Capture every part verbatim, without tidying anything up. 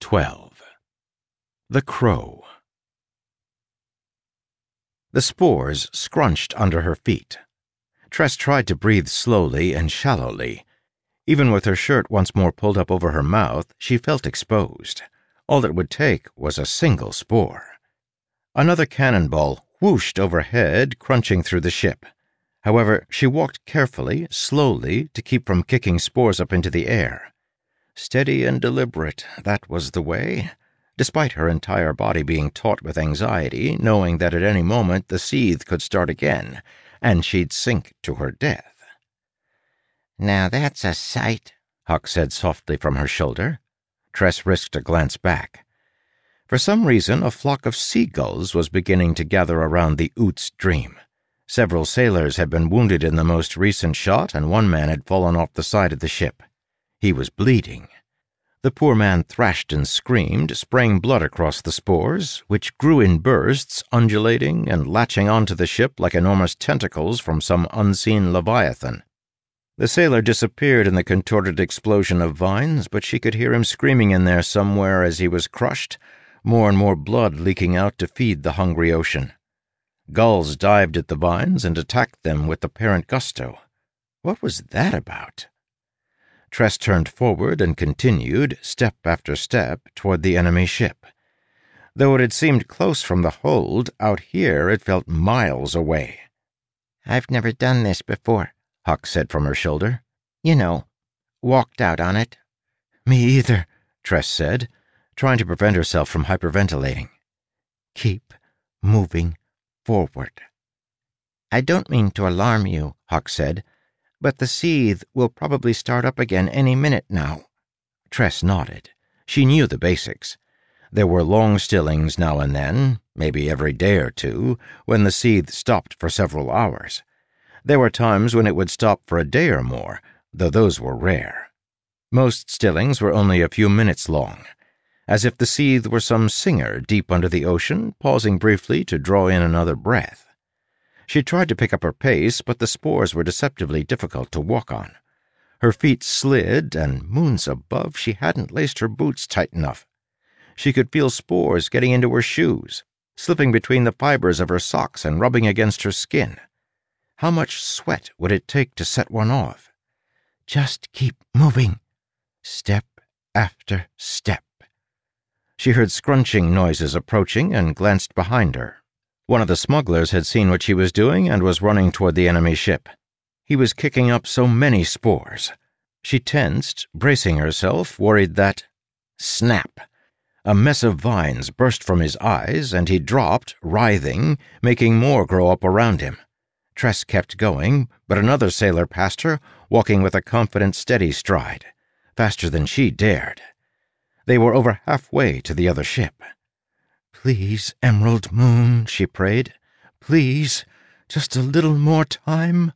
twelve. The Crow. The spores scrunched under her feet. Tress tried to breathe slowly and shallowly. Even with her shirt once more pulled up over her mouth, she felt exposed. All it would take was a single spore. Another cannonball whooshed overhead, crunching through the ship. However, she walked carefully, slowly, to keep from kicking spores up into the air. Steady and deliberate, that was the way, despite her entire body being taut with anxiety, knowing that at any moment the seethe could start again, and she'd sink to her death. "Now that's a sight," Huck said softly from her shoulder. Tress risked a glance back. For some reason, a flock of seagulls was beginning to gather around the Oots Dream. Several sailors had been wounded in the most recent shot, and one man had fallen off the side of the ship. He was bleeding. The poor man thrashed and screamed, spraying blood across the spores, which grew in bursts, undulating and latching onto the ship like enormous tentacles from some unseen leviathan. The sailor disappeared in the contorted explosion of vines, but she could hear him screaming in there somewhere as he was crushed, more and more blood leaking out to feed the hungry ocean. Gulls dived at the vines and attacked them with apparent gusto. What was that about? Tress turned forward and continued, step after step, toward the enemy ship. Though it had seemed close from the hold, out here it felt miles away. "I've never done this before," Huck said from her shoulder. "You know, walked out on it." "Me either," Tress said, trying to prevent herself from hyperventilating. "Keep moving forward." "I don't mean to alarm you," Huck said, "but the seethe will probably start up again any minute now." Tress nodded. She knew the basics. There were long stillings now and then, maybe every day or two, when the seethe stopped for several hours. There were times when it would stop for a day or more, though those were rare. Most stillings were only a few minutes long, as if the seethe were some singer deep under the ocean, pausing briefly to draw in another breath. She tried to pick up her pace, but the spores were deceptively difficult to walk on. Her feet slid, and moons above, she hadn't laced her boots tight enough. She could feel spores getting into her shoes, slipping between the fibers of her socks and rubbing against her skin. How much sweat would it take to set one off? Just keep moving. Step after step. She heard scrunching noises approaching and glanced behind her. One of the smugglers had seen what she was doing and was running toward the enemy ship. He was kicking up so many spores. She tensed, bracing herself, worried that... Snap! A mess of vines burst from his eyes, and he dropped, writhing, making more grow up around him. Tress kept going, but another sailor passed her, walking with a confident, steady stride, faster than she dared. They were over halfway to the other ship. "Please, Emerald Moon," she prayed. "Please, just a little more time."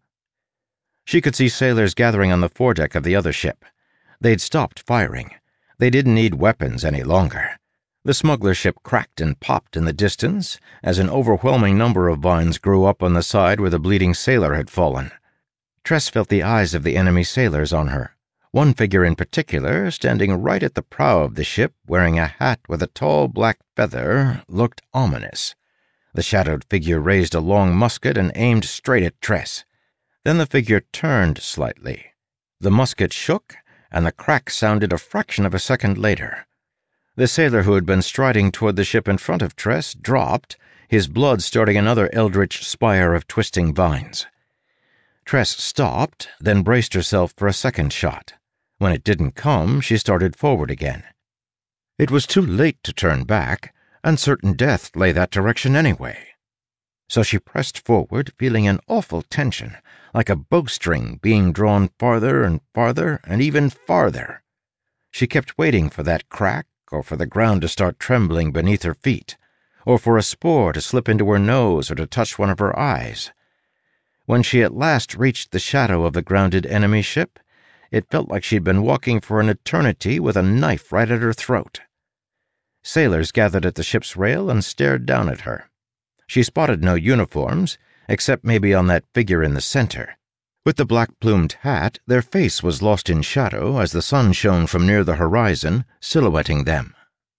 She could see sailors gathering on the foredeck of the other ship. They'd stopped firing. They didn't need weapons any longer. The smuggler ship cracked and popped in the distance as an overwhelming number of vines grew up on the side where the bleeding sailor had fallen. Tress felt the eyes of the enemy sailors on her. One figure in particular, standing right at the prow of the ship, wearing a hat with a tall black feather, looked ominous. The shadowed figure raised a long musket and aimed straight at Tress. Then the figure turned slightly. The musket shook, and the crack sounded a fraction of a second later. The sailor who had been striding toward the ship in front of Tress dropped, his blood starting another eldritch spire of twisting vines. Tress stopped, then braced herself for a second shot. When it didn't come, she started forward again. It was too late to turn back, and certain death lay that direction anyway. So she pressed forward, feeling an awful tension, like a bowstring being drawn farther and farther and even farther. She kept waiting for that crack, or for the ground to start trembling beneath her feet, or for a spore to slip into her nose or to touch one of her eyes. When she at last reached the shadow of the grounded enemy ship, it felt like she'd been walking for an eternity with a knife right at her throat. Sailors gathered at the ship's rail and stared down at her. She spotted no uniforms, except maybe on that figure in the center. With the black-plumed hat, their face was lost in shadow as the sun shone from near the horizon, silhouetting them.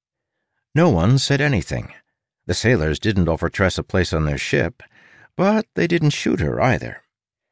No one said anything. The sailors didn't offer Tress a place on their ship, but they didn't shoot her either.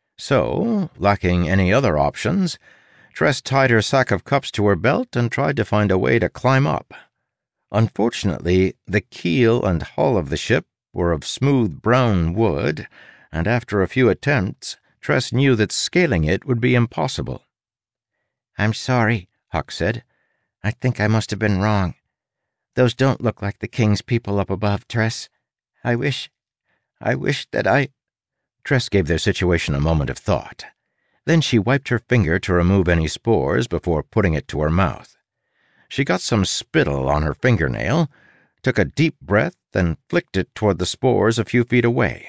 So, lacking any other options, Tress tied her sack of cups to her belt and tried to find a way to climb up. Unfortunately, the keel and hull of the ship were of smooth brown wood, and after a few attempts, Tress knew that scaling it would be impossible. "I'm sorry," Huck said. "I think I must have been wrong. Those don't look like the king's people up above, Tress. I wish... I wish that I—" Tress gave their situation a moment of thought. Then she wiped her finger to remove any spores before putting it to her mouth. She got some spittle on her fingernail, took a deep breath, and flicked it toward the spores a few feet away.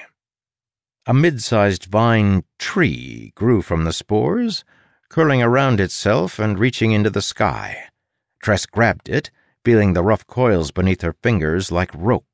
A mid-sized vine tree grew from the spores, curling around itself and reaching into the sky. Tress grabbed it, feeling the rough coils beneath her fingers like rope.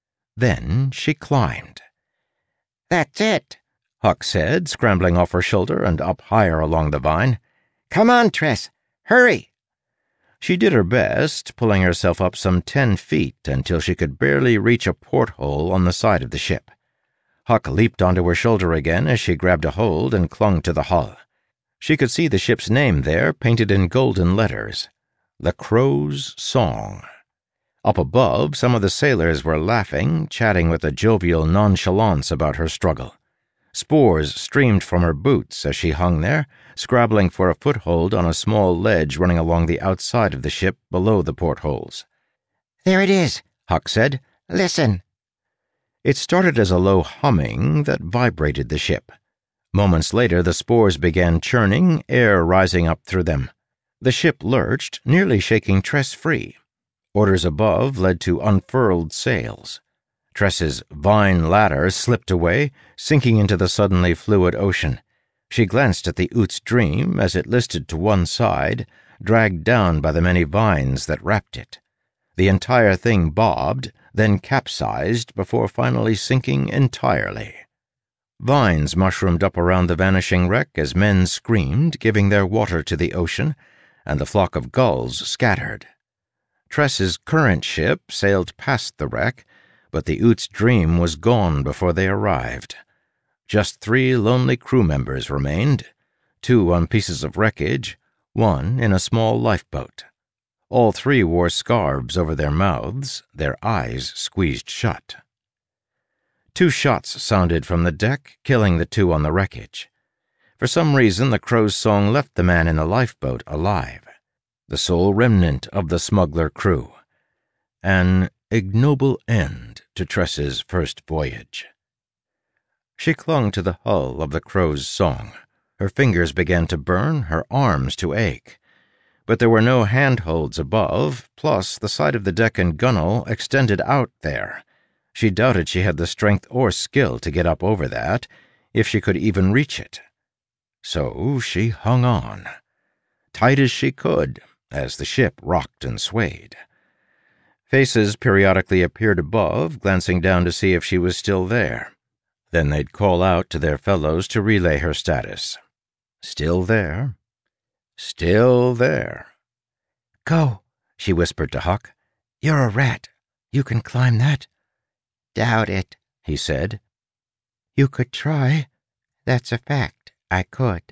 Then she climbed. "That's it," Huck said, scrambling off her shoulder and up higher along the vine. "Come on, Tress. Hurry!" She did her best, pulling herself up some ten feet until she could barely reach a porthole on the side of the ship. Huck leaped onto her shoulder again as she grabbed a hold and clung to the hull. She could see the ship's name there, painted in golden letters. The Crow's Song. Up above, some of the sailors were laughing, chatting with a jovial nonchalance about her struggle. Spores streamed from her boots as she hung there, scrabbling for a foothold on a small ledge running along the outside of the ship below the portholes. "There it is," Huck said. "Listen." It started as a low humming that vibrated the ship. Moments later, the spores began churning, air rising up through them. The ship lurched, nearly shaking Tress free. Orders above led to unfurled sails. Tress's vine ladder slipped away, sinking into the suddenly fluid ocean. She glanced at the Oot's Dream as it listed to one side, dragged down by the many vines that wrapped it. The entire thing bobbed, then capsized before finally sinking entirely. Vines mushroomed up around the vanishing wreck as men screamed, giving their water to the ocean, and the flock of gulls scattered. Tress's current ship sailed past the wreck, but the Oot's Dream was gone before they arrived. Just three lonely crew members remained, two on pieces of wreckage, one in a small lifeboat. All three wore scarves over their mouths, their eyes squeezed shut. Two shots sounded from the deck, killing the two on the wreckage. For some reason, the Crow's Song left the man in the lifeboat alive, the sole remnant of the smuggler crew. An ignoble end to Tress's first voyage. She clung to the hull of the Crow's Song. Her fingers began to burn, her arms to ache. But there were no handholds above, plus the side of the deck and gunwale extended out there. She doubted she had the strength or skill to get up over that, if she could even reach it. So she hung on, tight as she could, as the ship rocked and swayed. Faces periodically appeared above, glancing down to see if she was still there. Then they'd call out to their fellows to relay her status. Still there. Still there. "Go," she whispered to Huck. "You're a rat. You can climb that." "Doubt it," he said. "You could try. That's a fact. I could."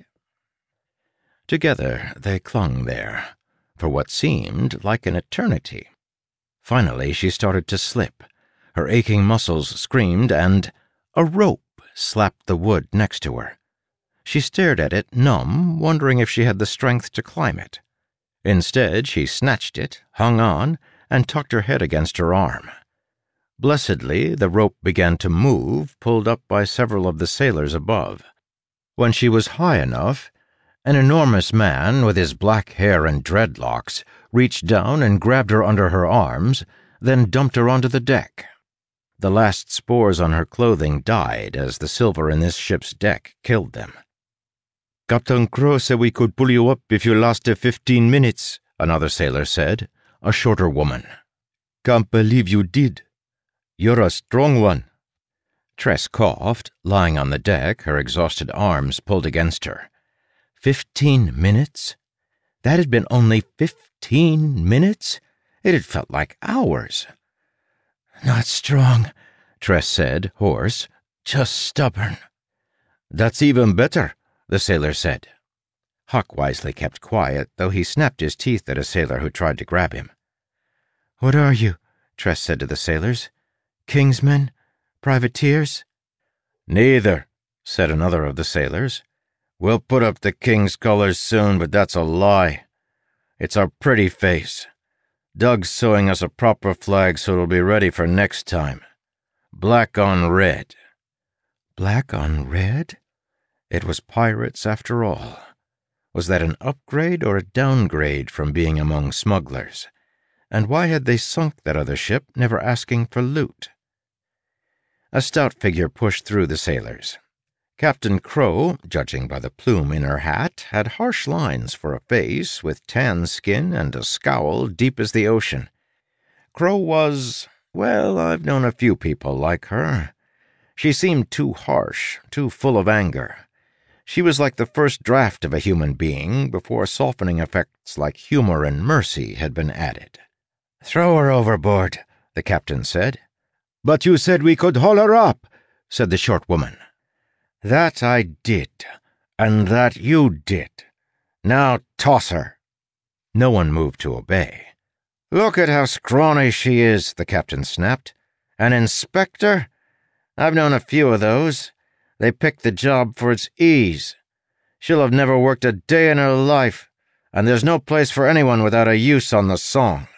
Together they clung there, for what seemed like an eternity. Finally she started to slip. Her aching muscles screamed, and a rope slapped the wood next to her. She stared at it, numb, wondering if she had the strength to climb it. Instead, she snatched it, hung on, and tucked her head against her arm. Blessedly, the rope began to move, pulled up by several of the sailors above. When she was high enough, an enormous man with his black hair and dreadlocks reached down and grabbed her under her arms, then dumped her onto the deck. The last spores on her clothing died as the silver in this ship's deck killed them. "Captain Crow said we could pull you up if you lasted fifteen minutes, another sailor said, a shorter woman. "Can't believe you did. You're a strong one." Tress coughed, lying on the deck, her exhausted arms pulled against her. Fifteen minutes? That had been only fifteen minutes? It had felt like hours. "Not strong," Tress said, hoarse. "Just stubborn." "That's even better," the sailor said. Huck wisely kept quiet, though he snapped his teeth at a sailor who tried to grab him. "What are you?" Tress said to the sailors. "Kingsmen? Privateers?" "Neither," said another of the sailors. "We'll put up the king's colors soon, but that's a lie. It's our pretty face. Doug's sewing us a proper flag so it'll be ready for next time. Black on red." Black on red? It was pirates after all. Was that an upgrade or a downgrade from being among smugglers? And why had they sunk that other ship, never asking for loot? A stout figure pushed through the sailors. Captain Crow, judging by the plume in her hat, had harsh lines for a face with tan skin and a scowl deep as the ocean. Crow was, well, I've known a few people like her. She seemed too harsh, too full of anger. She was like the first draft of a human being before softening effects like humor and mercy had been added. "Throw her overboard," the captain said. "But you said we could haul her up," said the short woman. "That I did, and that you did. Now toss her." No one moved to obey. "Look at how scrawny she is," the captain snapped. "An inspector? I've known a few of those. They pick the job for its ease. She'll have never worked a day in her life, and there's no place for anyone without a use on the song."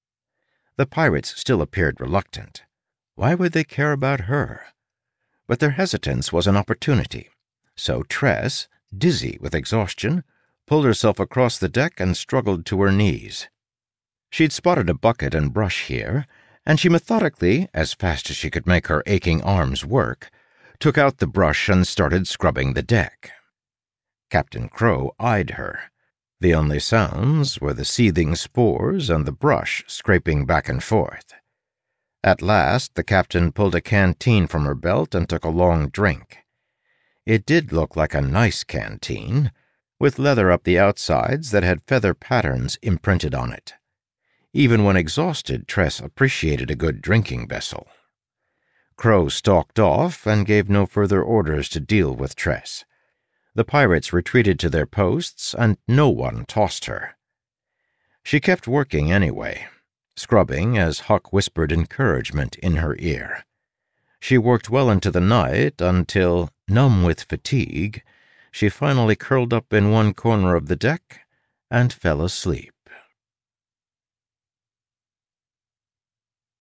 The pirates still appeared reluctant. Why would they care about her? But their hesitance was an opportunity. So Tress, dizzy with exhaustion, pulled herself across the deck and struggled to her knees. She'd spotted a bucket and brush here, and she methodically, as fast as she could make her aching arms work, took out the brush and started scrubbing the deck. Captain Crow eyed her. The only sounds were the seething spores and the brush scraping back and forth. At last, the captain pulled a canteen from her belt and took a long drink. It did look like a nice canteen, with leather up the outsides that had feather patterns imprinted on it. Even when exhausted, Tress appreciated a good drinking vessel. Crow stalked off and gave no further orders to deal with Tress. The pirates retreated to their posts, and no one tossed her. She kept working anyway, scrubbing as Huck whispered encouragement in her ear. She worked well into the night until, numb with fatigue, she finally curled up in one corner of the deck and fell asleep.